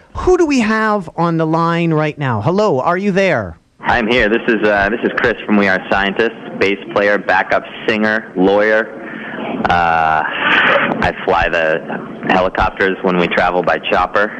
who do we have on the line right now? Hello, are you there? I'm here. This is Chris from We Are Scientists, bass player, backup singer, lawyer. I fly the helicopters when we travel by chopper.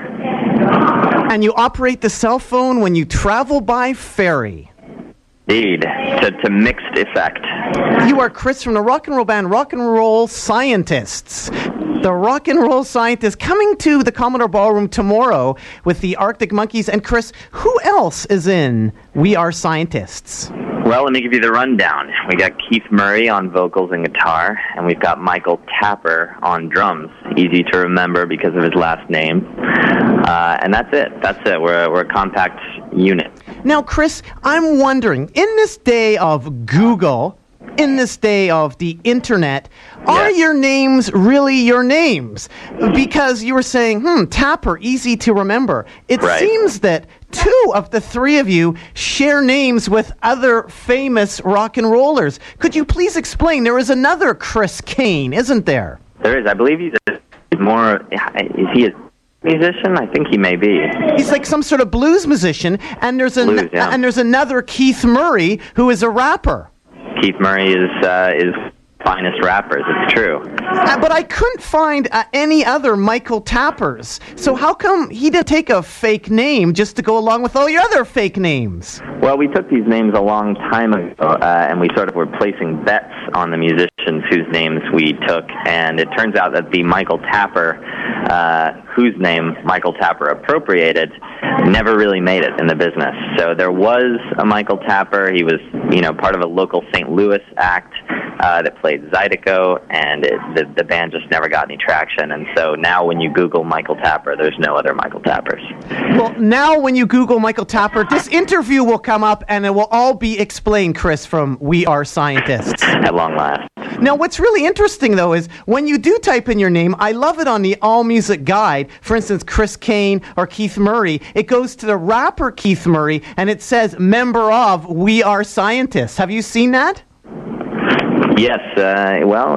And you operate the cell phone when you travel by ferry. Indeed, to mixed effect. You are Chris from the rock and roll band Rock and Roll Scientists. The Rock and Roll Scientists coming to the Commodore Ballroom tomorrow with the Arctic Monkeys. And Chris, who else is in We Are Scientists? Well, let me give you the rundown. We got Keith Murray on vocals and guitar, and we've got Michael Tapper on drums. Easy to remember because of his last name. And that's it. We're a compact unit. Now, Chris, I'm wondering, in this day of Google, in this day of the internet, are your names really your names? Because you were saying, Tapper, easy to remember. It seems that 2 of the 3 of you share names with other famous rock and rollers. Could you please explain? There is another Chris Kane, isn't there? There is. I believe he's more... Is he a musician? I think he may be. He's like some sort of blues musician, and there's and there's another Keith Murray who is a rapper. Keith Murray is finest rappers. It's true. But I couldn't find any other Michael Tappers. So how come he didn't take a fake name just to go along with all your other fake names? Well, we took these names a long time ago, and we sort of were placing bets on the musicians whose names we took, and it turns out that the Michael Tapper, whose name Michael Tapper appropriated, never really made it in the business. So there was a Michael Tapper. He was, part of a local St. Louis act that played Zydeco, and the band just never got any traction. And so now when you Google Michael Tapper, there's no other Michael Tappers. Well, now when you Google Michael Tapper, this interview will come up, and it will all be explained, Chris, from We Are Scientists. At long last. Now, what's really interesting, though, is when you do type in your name, I love it on the AllMusic guide, for instance, Chris Kane or Keith Murray, it goes to the rapper Keith Murray, and it says, member of We Are Scientists. Have you seen that? Yes, well,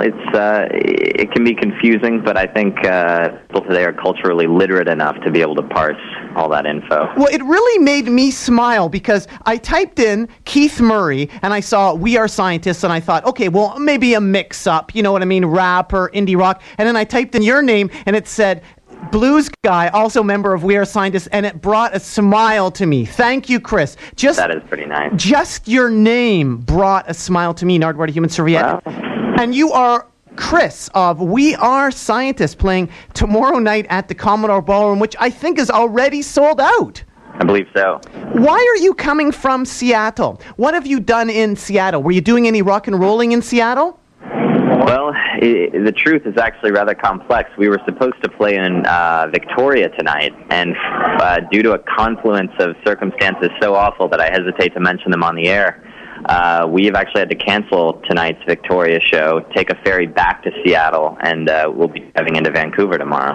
it can be confusing, but I think people today are culturally literate enough to be able to parse all that info. Well, it really made me smile because I typed in Keith Murray and I saw We Are Scientists and I thought, okay, well, maybe a mix-up, you know what I mean, rap or indie rock. And then I typed in your name and it said, blues guy, also member of We Are Scientists, and it brought a smile to me. Thank you, Chris. That is pretty nice. Just your name brought a smile to me, Nardwuar Human Serviette. Wow. And you are Chris of We Are Scientists playing tomorrow night at the Commodore Ballroom, which I think is already sold out. I believe so. Why are you coming from Seattle? What have you done in Seattle? Were you doing any rock and rolling in Seattle? Well, the truth is actually rather complex. We were supposed to play in Victoria tonight, and due to a confluence of circumstances so awful that I hesitate to mention them on the air, we have actually had to cancel tonight's Victoria show, take a ferry back to Seattle, and we'll be driving into Vancouver tomorrow.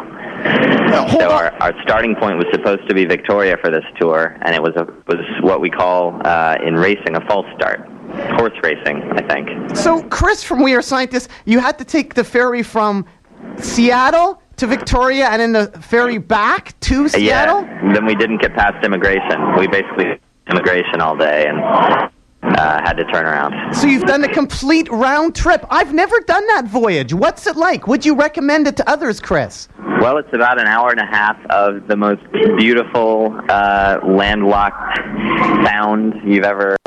So our starting point was supposed to be Victoria for this tour, and it was what we call in racing a false start. Horse racing, I think. So, Chris from We Are Scientists, you had to take the ferry from Seattle to Victoria and then the ferry back to Seattle? Yeah, then we didn't get past immigration. We basically did immigration all day and had to turn around. So you've done the complete round trip. I've never done that voyage. What's it like? Would you recommend it to others, Chris? Well, it's about an hour and a half of the most beautiful landlocked sound you've ever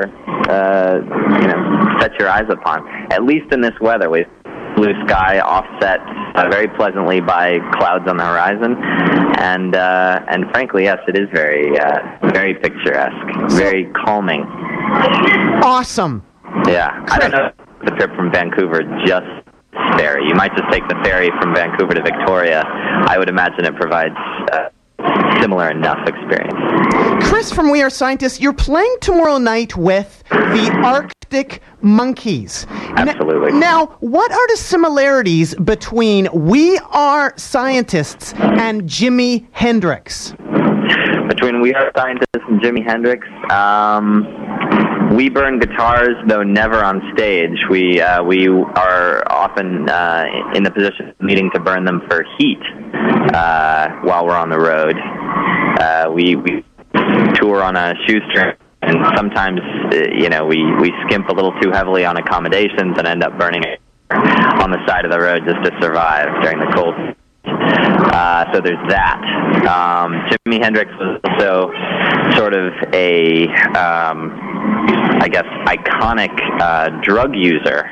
set your eyes upon. At least in this weather, with blue sky offset very pleasantly by clouds on the horizon, and frankly, yes, it is very very picturesque, very calming. Awesome. Yeah, Chris. I don't know if the trip from Vancouver just ferry. You might just take the ferry from Vancouver to Victoria. I would imagine it provides similar enough experience. Chris from We Are Scientists, you're playing tomorrow night with the Arctic Monkeys. Absolutely. Now, what are the similarities between We Are Scientists and Jimi Hendrix? Between We Are Scientists and Jimi Hendrix, We burn guitars, though never on stage. We are often in the position of needing to burn them for heat while we're on the road. We tour on a shoestring, and sometimes we skimp a little too heavily on accommodations and end up burning it on the side of the road just to survive during the cold. So there's that. Jimi Hendrix was also sort of a, I guess, iconic drug user.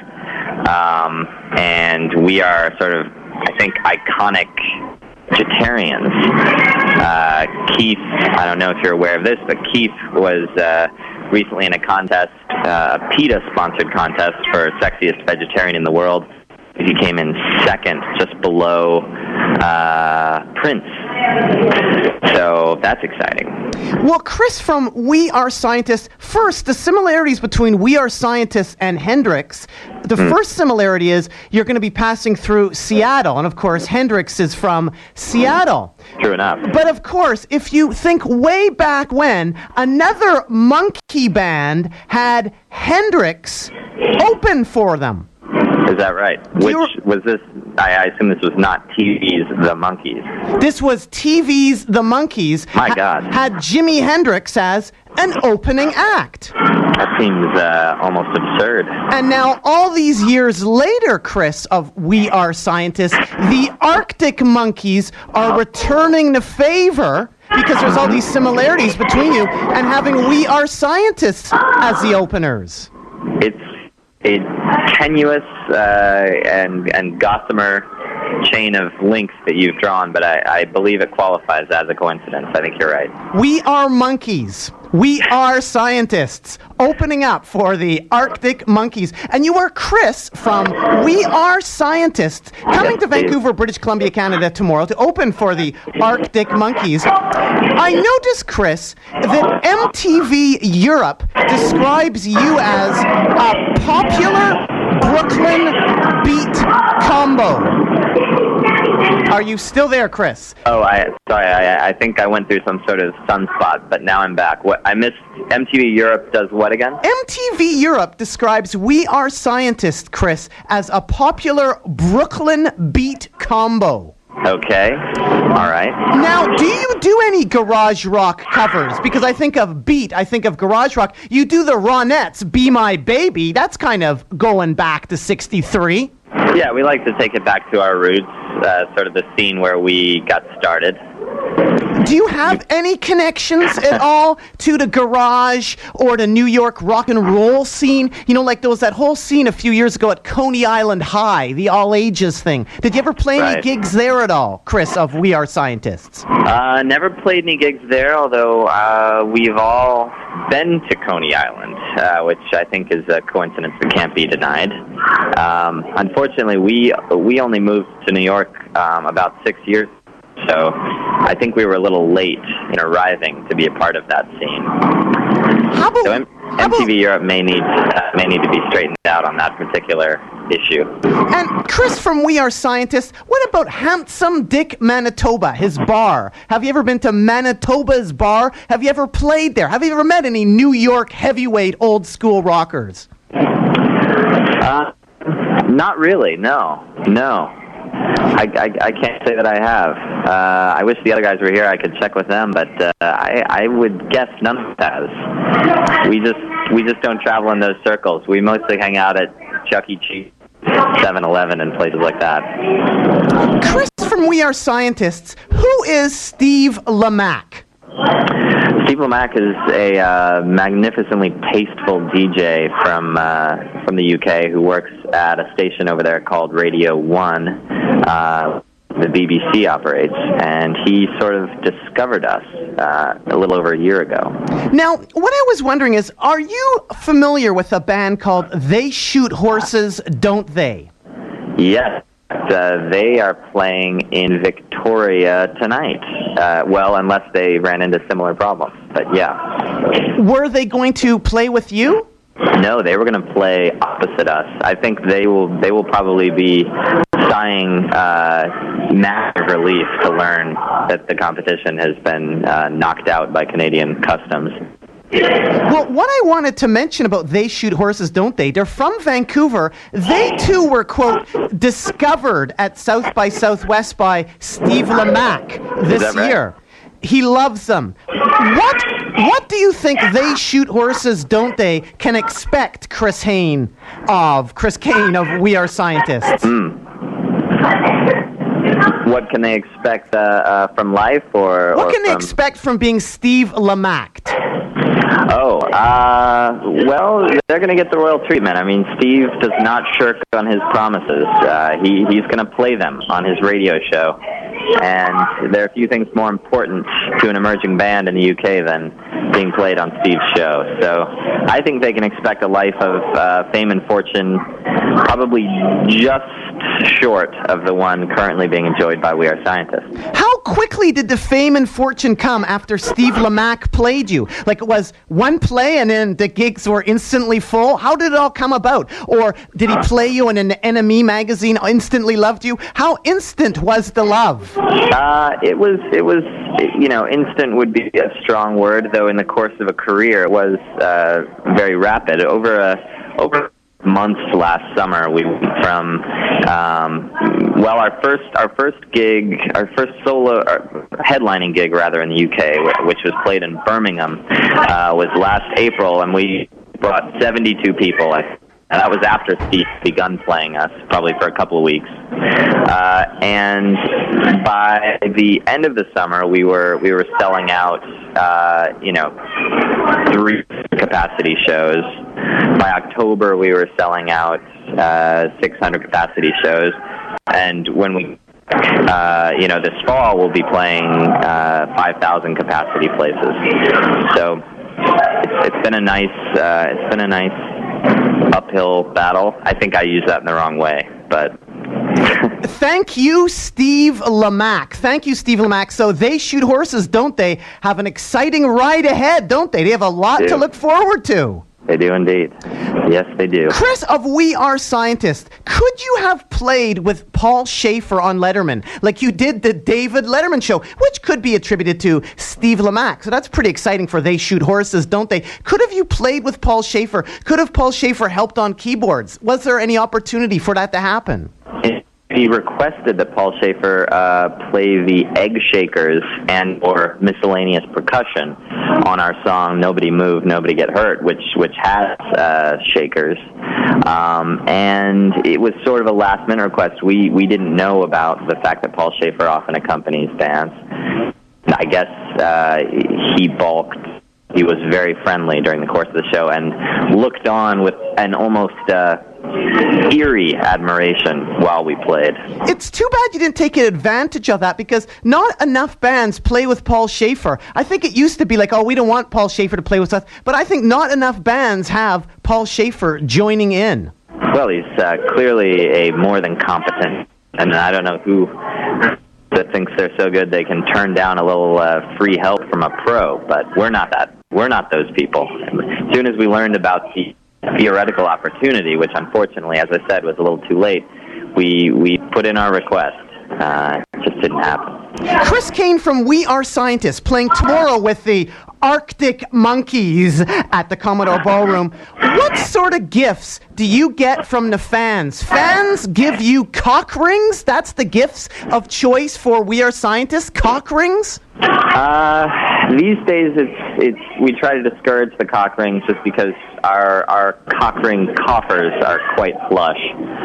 And we are sort of, I think, iconic vegetarians. Keith, I don't know if you're aware of this, but Keith was recently in a contest, a PETA-sponsored contest for sexiest vegetarian in the world. He came in second, just below Prince. So that's exciting. Well, Chris from We Are Scientists, first, the similarities between We Are Scientists and Hendrix. The first similarity is you're going to be passing through Seattle, and of course, Hendrix is from Seattle. True enough. But of course, if you think way back when, another monkey band had Hendrix open for them. Is that right? Which was this? I assume this was not TV's The Monkees. This was TV's The Monkees. My God. Had Jimi Hendrix as an opening act. That seems almost absurd. And now, all these years later, Chris, of We Are Scientists, the Arctic Monkeys are returning the favor because there's all these similarities between you and having We Are Scientists as the openers. It's a tenuous and gossamer chain of links that you've drawn, but I believe it qualifies as a coincidence. I think you're right. We are monkeys. We are scientists opening up for the Arctic Monkeys. And you are Chris from We Are Scientists coming to Vancouver, British Columbia, Canada tomorrow to open for the Arctic Monkeys. I noticed, Chris, that MTV Europe describes you as a popular Brooklyn beat combo. Are you still there, Chris? Oh, I think I went through some sort of sunspot, but now I'm back. What I missed? MTV Europe does what again? MTV Europe describes We Are Scientists, Chris, as a popular Brooklyn beat combo. Okay. All right. Now, do you do any garage rock covers? Because I think of beat, I think of garage rock. You do the Ronettes, Be My Baby. That's kind of going back to 63. Yeah, we like to take it back to our roots, sort of the scene where we got started. Do you have any connections at all to the garage or the New York rock and roll scene? You know, like there was that whole scene a few years ago at Coney Island High, the all-ages thing. Did you ever play any gigs there at all, Chris, of We Are Scientists? Never played any gigs there, although we've all been to Coney Island, which I think is a coincidence that can't be denied. Unfortunately, we only moved to New York about 6 years ago. So I think we were a little late in arriving to be a part of that scene. MTV Europe may need to be straightened out on that particular issue. And Chris from We Are Scientists, what about Handsome Dick Manitoba, his bar? Have you ever been to Manitoba's bar? Have you ever played there? Have you ever met any New York heavyweight old school rockers? Not really, no. I can't say that I have. I wish the other guys were here. I could check with them, but I would guess none of us has. We just don't travel in those circles. We mostly hang out at Chuck E. Cheese, 7-Eleven, and places like that. Chris from We Are Scientists, who is Steve Lamacq? Steve Lamacq is a magnificently tasteful DJ from the UK who works at a station over there called Radio 1, the BBC operates, and he sort of discovered us a little over a year ago. Now, what I was wondering is, are you familiar with a band called They Shoot Horses, Don't They? Yes. They are playing in Victoria tonight. Well, unless they ran into similar problems. But yeah. Were they going to play with you? No, they were going to play opposite us. I think they will probably be sighing massive relief to learn that the competition has been knocked out by Canadian customs. Well, what I wanted to mention about They Shoot Horses, Don't They? They're from Vancouver. They, too, were, quote, discovered at South by Southwest by Steve Lamacq this year. He loves them. What do you think They Shoot Horses, Don't They can expect Chris Kane of We Are Scientists? What can they expect from life, or what can they from... expect from being Steve Lamacq? Well, they're going to get the royal treatment. I mean, Steve does not shirk on his promises. He's going to play them on his radio show. And there are a few things more important to an emerging band in the UK than being played on Steve's show. So I think they can expect a life of fame and fortune, probably just short of the one currently being enjoyed by We Are Scientists. How quickly did the fame and fortune come after Steve Lamacq played you? Like, it was one play and then the gigs were instantly full? How did it all come about? Or did he play you in an NME magazine, instantly loved you? How instant was the love? It was, instant would be a strong word, though in the course of a career it was very rapid. Over months last summer, we went from our first solo headlining gig rather in the UK, which was played in Birmingham, was last April, and we brought 72 people. And that was after Steve begun playing us, probably for a couple of weeks. And by the end of the summer, we were selling out, 3 capacity shows. By October, we were selling out 600 capacity shows. And when we, this fall, we'll be playing 5,000 capacity places. So it's been a nice uphill battle. I think I used that in the wrong way, but... Thank you, Steve Lamacq. Thank you, Steve Lamacq. So They Shoot Horses, Don't They, have an exciting ride ahead, don't they? They have a lot to look forward to. They do indeed. Yes, they do. Chris of We Are Scientists, could you have played with Paul Shaffer on Letterman like you did the David Letterman show, which could be attributed to Steve Lamacq? So that's pretty exciting for They Shoot Horses, Don't They? Could have you played with Paul Shaffer? Could have Paul Shaffer helped on keyboards? Was there any opportunity for that to happen? He requested that Paul Shaffer play the Egg Shakers and or miscellaneous percussion on our song "Nobody Move, Nobody Get Hurt," which has shakers, and it was sort of a last-minute request. We didn't know about the fact that Paul Shaffer often accompanies bands. I guess he balked. He was very friendly during the course of the show and looked on with an almost eerie admiration while we played. It's too bad you didn't take advantage of that, because not enough bands play with Paul Shaffer. I think it used to be like, we don't want Paul Shaffer to play with us, but I think not enough bands have Paul Shaffer joining in. Well, he's clearly a more than competent, and I don't know who that thinks they're so good they can turn down a little free help from a pro, but we're not those people. As soon as we learned about the theoretical opportunity, which unfortunately, as I said, was a little too late, we put in our request. It just didn't happen. Chris Kane from We Are Scientists playing tomorrow with the Arctic Monkeys at the Commodore Ballroom. What sort of gifts do you get from the fans? Fans give you cock rings? That's the gifts of choice for We Are Scientists? Cock rings? These days, we try to discourage the cock rings just because our cock ring coffers are quite flush.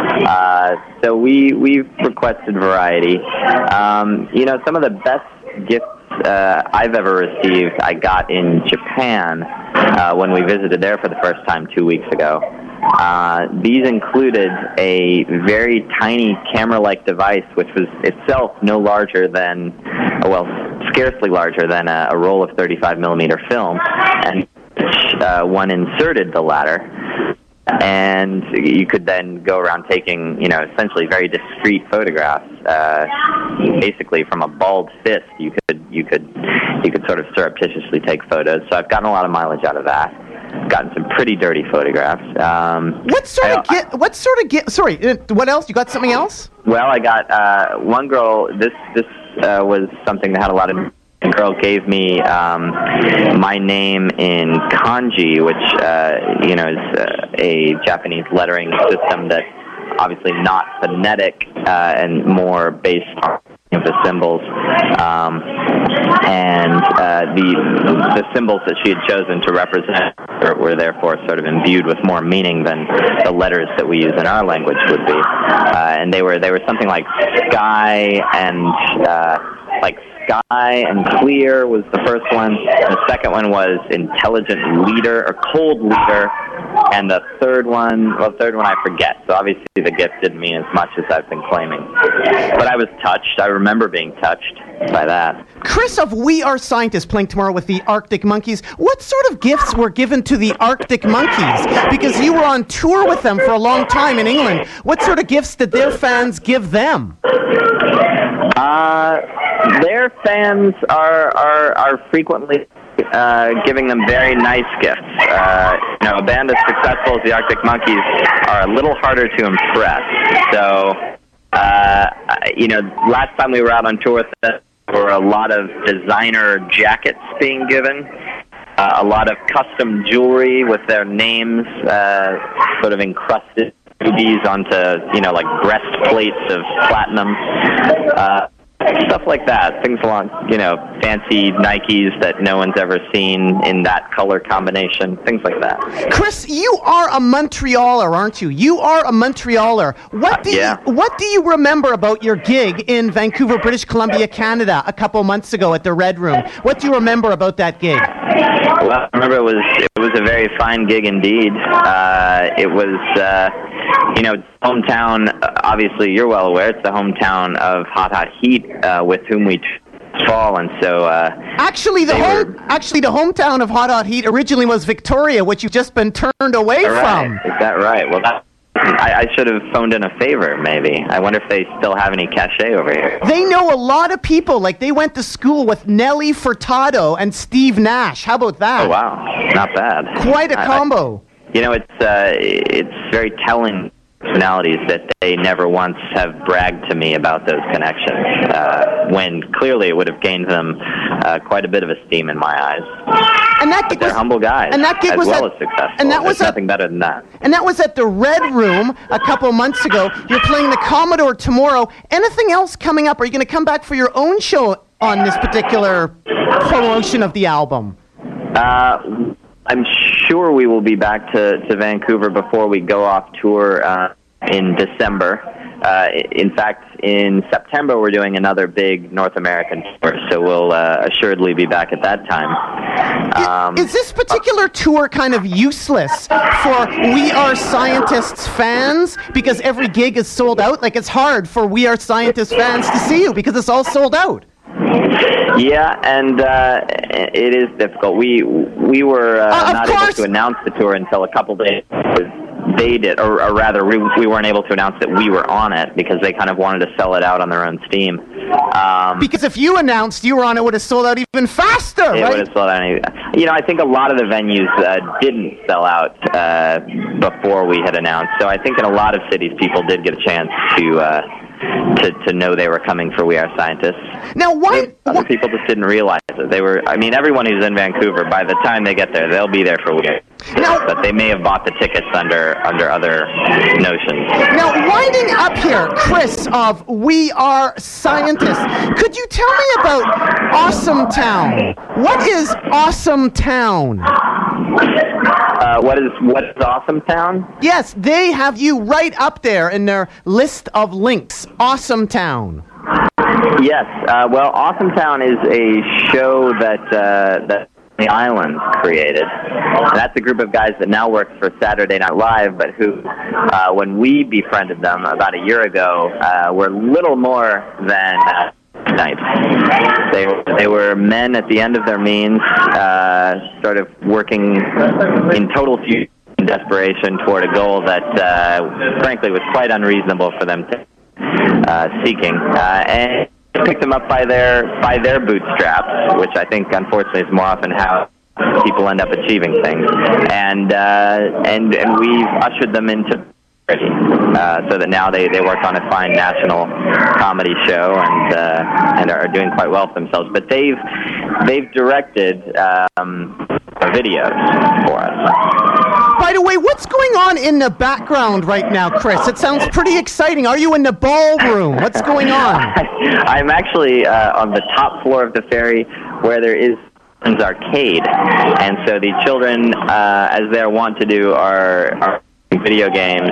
So we've requested variety. Some of the best gifts I've ever received, I got in Japan when we visited there for the first time 2 weeks ago. These included a very tiny camera-like device, which was itself no larger than, scarcely larger than a roll of 35mm film, and one inserted the latter. And you could then go around taking, essentially very discreet photographs. Basically, from a bald fist, you could sort of surreptitiously take photos. So I've gotten a lot of mileage out of that. Gotten some pretty dirty photographs. Sorry, what else? You got something else? Well, I got one girl. This was something that had a lot of a girl gave me my name in kanji, which is a Japanese lettering system that obviously not phonetic and more based on the symbols, and the symbols that she had chosen to represent were therefore sort of imbued with more meaning than the letters that we use in our language would be, and they were something like sky and Sky and clear was the first one. The second one was intelligent leader or cold leader. And the third one I forget. So obviously the gift didn't mean as much as I've been claiming. But I was touched. I remember being touched by that. Chris of We Are Scientists playing tomorrow with the Arctic Monkeys. What sort of gifts were given to the Arctic Monkeys? Because you were on tour with them for a long time in England. What sort of gifts did their fans give them? Their fans are frequently giving them very nice gifts. A band as successful as the Arctic Monkeys are a little harder to impress. So, last time we were out on tour with them, there were a lot of designer jackets being given, a lot of custom jewelry with their names sort of encrusted rubies onto, like breastplates of platinum. Stuff like that. Things along, fancy Nikes that no one's ever seen in that color combination. Things like that. Chris, you are a Montrealer, aren't you? You are a Montrealer. What do you remember about your gig in Vancouver, British Columbia, Canada, a couple months ago at the Red Room? What do you remember about that gig? Well, I remember it was a very fine gig indeed. It was, hometown. Obviously, you're well aware it's the hometown of Hot Hot Heat, with whom we fall, and so actually the hometown of Hot Hot Heat originally was Victoria, which you've just been turned away from. Is that right? Well, I should have phoned in a favor, maybe. I wonder if they still have any cachet over here. They know a lot of people. Like, they went to school with Nelly Furtado and Steve Nash. How about that? Oh, wow. Not bad. Quite a combo. It's very telling personalities that they never once have bragged to me about those connections, when clearly it would have gained them quite a bit of esteem in my eyes. And that gig they're humble guys, and that gig as was well as successful. And that was nothing better than that. And that was at the Red Room a couple months ago. You're playing the Commodore tomorrow. Anything else coming up? Are you going to come back for your own show on this particular promotion of the album? I'm sure we will be back to Vancouver before we go off tour in December. In fact, in September, we're doing another big North American tour, so we'll assuredly be back at that time. Is this particular tour kind of useless for We Are Scientists fans because every gig is sold out? Like, it's hard for We Are Scientists fans to see you because it's all sold out. Yeah, and it is difficult. We were not able to announce the tour until a couple days they did, or rather, we weren't able to announce that we were on it because they kind of wanted to sell it out on their own steam. Because if you announced you were on it, would have sold out even faster, right? It would have sold out. I think a lot of the venues didn't sell out before we had announced. So I think in a lot of cities, people did get a chance to know they were coming for We Are Scientists. Now, other people just didn't realize it. Everyone who's in Vancouver, by the time they get there, they'll be there for We Are. But they may have bought the tickets under other notions. Now, winding up here, Chris of We Are Scientists, could you tell me about Awesome Town? What is Awesome Town? What is Awesome Town? Yes, they have you right up there in their list of links. Awesome Town. Yes. Well, Awesome Town is a show that the Islands created. And that's a group of guys that now works for Saturday Night Live, but who, when we befriended them about a year ago, were little more than nights. They were men at the end of their means, sort of working in total futility and desperation toward a goal that, frankly, was quite unreasonable for them to seeking. And picked them up by their bootstraps, which I think, unfortunately, is more often how people end up achieving things. And we've ushered them into so that now they work on a fine national comedy show and are doing quite well for themselves. But they've they've directed videos for us. By the way, what's going on in the background right now, Chris? It sounds pretty exciting. Are you in the ballroom? What's going on? I'm actually on the top floor of the ferry where there is an arcade. And so the children, as they're wont to do, are video games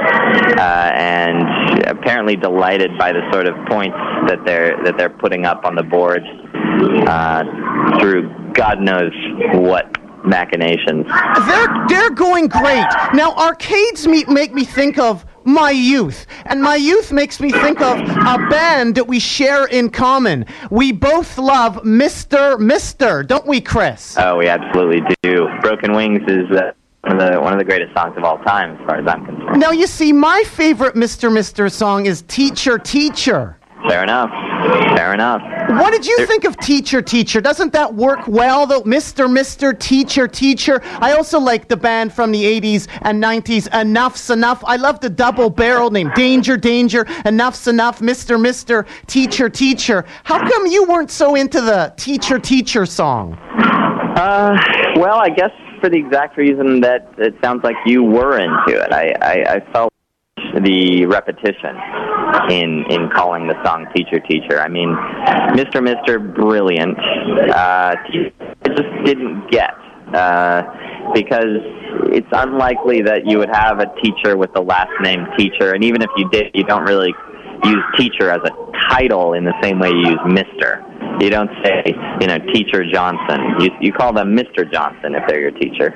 and apparently delighted by the sort of points that they're putting up on the board through God knows what machinations. They're going great. Now, arcades make me think of my youth, and my youth makes me think of a band that we share in common. We both love Mr. Don't we, Chris? Oh, we absolutely do. Broken Wings is one of the greatest songs of all time, as far as I'm concerned. Now, you see, my favorite Mr. song is Teacher, Teacher. Fair enough. What did you think of Teacher, Teacher? Doesn't that work well, though? Mr. Teacher, Teacher. I also like the band from the 80s and 90s, Enough's Enough. I love the double barrel name, Danger, Danger, Enough's Enough, Mr. Teacher, Teacher. How come you weren't so into the Teacher, Teacher song? Well, I guess for the exact reason that it sounds like you were into it. I felt the repetition in calling the song Teacher, Teacher. I mean, Mr. Brilliant, I just didn't get, because it's unlikely that you would have a teacher with the last name Teacher, and even if you did, you don't really use teacher as a title in the same way you use Mr. You don't say, Teacher Johnson. You call them Mr. Johnson if they're your teacher.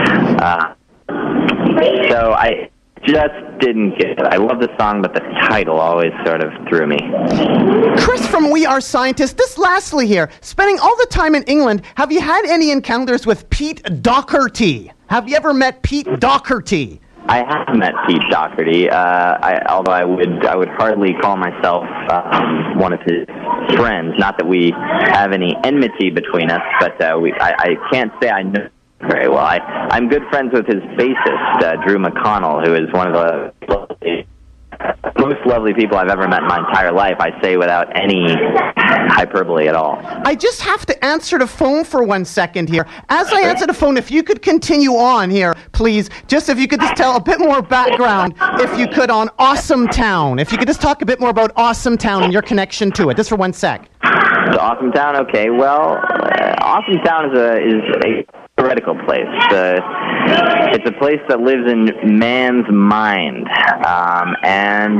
So I just didn't get it. I love the song, but the title always sort of threw me. Chris from We Are Scientists, lastly here, spending all the time in England, have you had any encounters with Pete Doherty? Have you ever met Pete Doherty? I have met Pete Doherty, although I would hardly call myself one of his friends. Not that we have any enmity between us, but I can't say I know very well. I'm good friends with his bassist, Drew McConnell, who is one of the most lovely people I've ever met in my entire life. I say without any hyperbole at all. I just have to answer the phone for 1 second here. As I answer the phone, if you could continue on here, please. Just if you could just tell a bit more background, if you could, on Awesome Town. If you could just talk a bit more about Awesome Town and your connection to it, just for 1 sec. So Awesome Town, okay. Well, Awesome Town is a theoretical place. It's a place that lives in man's mind, and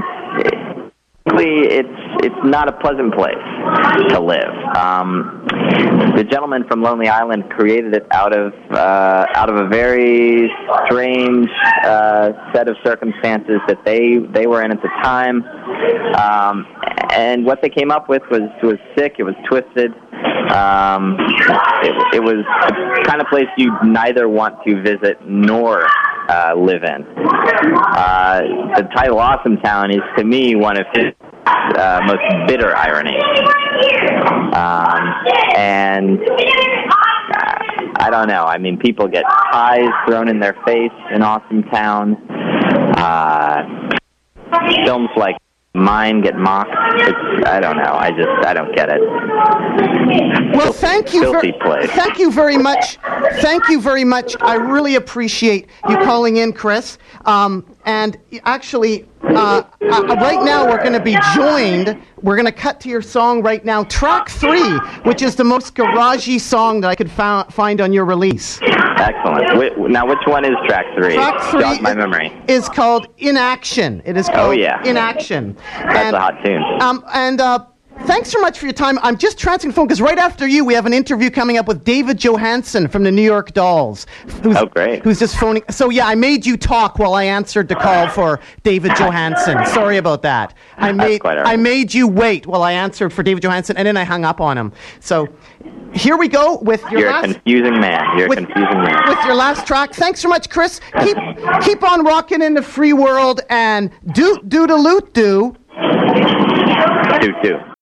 it's not a pleasant place to live. The gentleman from Lonely Island created it out of a very strange set of circumstances that they were in at the time, and what they came up with was sick. It was twisted. It was the kind of place you neither want to visit nor live in. The title Awesome Town is, to me, one of his most bitter ironies. And I don't know. I mean, people get pies thrown in their face in Awesome Town. Films like mine get mocked. I don't know. I don't get it. Well, thank you very much. Thank you very much. I really appreciate you calling in, Chris. And actually, right now we're going to be joined. We're going to cut to your song right now, track 3, which is the most garagey song that I could find on your release. Excellent. Now, which one is track 3? Track 3 Jog my memory. Is called Inaction. It is called Inaction. That's a hot tune. Thanks so much for your time. I'm just transferring the phone because right after you, we have an interview coming up with David Johansen from the New York Dolls. Great. Who's just phoning. So, yeah, I made you talk while I answered the call for David Johansen. Sorry about that. That's quite all right. I made you wait while I answered for David Johansen, and then I hung up on him. So, here we go with your You're a confusing man. With your last track. Thanks so much, Chris. Keep on rocking in the free world, and do-do-do-loot-do. Do-do.